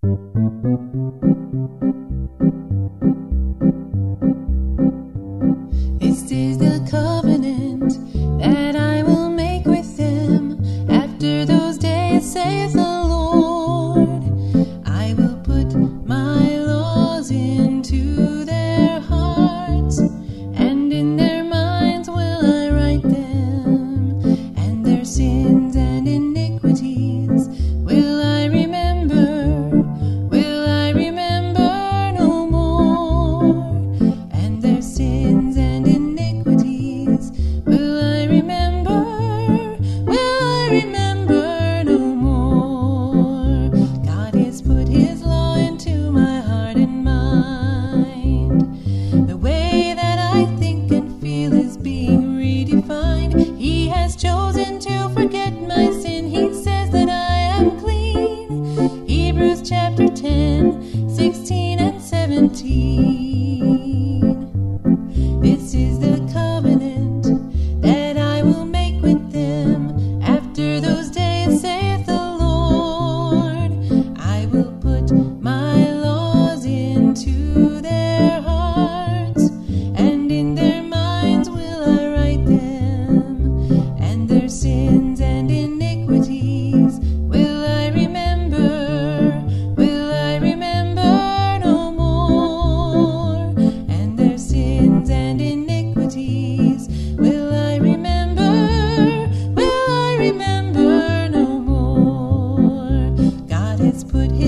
This is the covenant that I will make with them after those days, saith the Lord. I will put my laws into their hearts, and in their minds will I write them, and their sins and iniquities will I remember no more, and their sins and iniquities will I remember no more. God has put His law into my heart and mind. The way that I think and feel is being redefined. He has chosen to forget my sin. He says that I am clean. Hebrews chapter 10, 16 and 17. This is the covenant that I will make with them after those days, saith the Lord. I will put my laws into their hearts, and in their minds will I write them, and their sins and iniquities will I remember no more, and their sins and iniquities will I remember no more. God has put His